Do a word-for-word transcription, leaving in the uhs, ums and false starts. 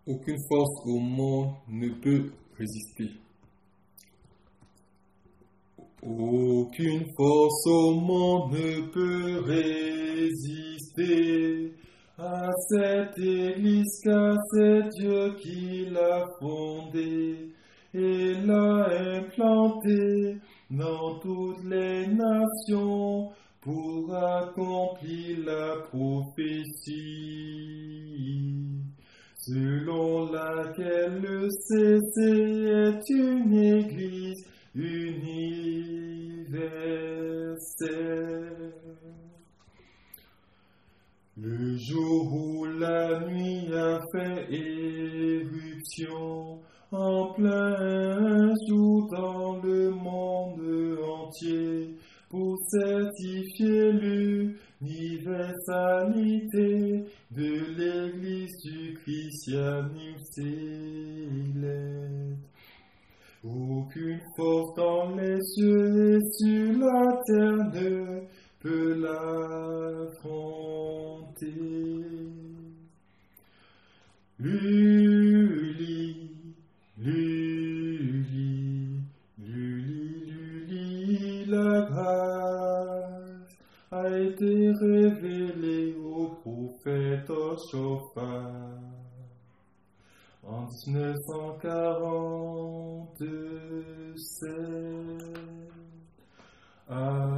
Aucune force au monde ne peut résister. Aucune force au monde ne peut résister à cette église, car c'est Dieu qui l'a fondée et l'a implantée dans toutes les nations pour accomplir la prophétie, selon laquelle le C C est une église universelle. Le jour où la nuit a fait éruption, en plein jour dans le monde entier, pour certifier l'universalité de l'Église du christianisme céleste. Aucune force dans les cieux et sur la terre ne peut l'affronter. Luli, Luli, Luli, Luli, la grâce a été révélée au prophète Oshopha en dix-neuf cent quarante-sept.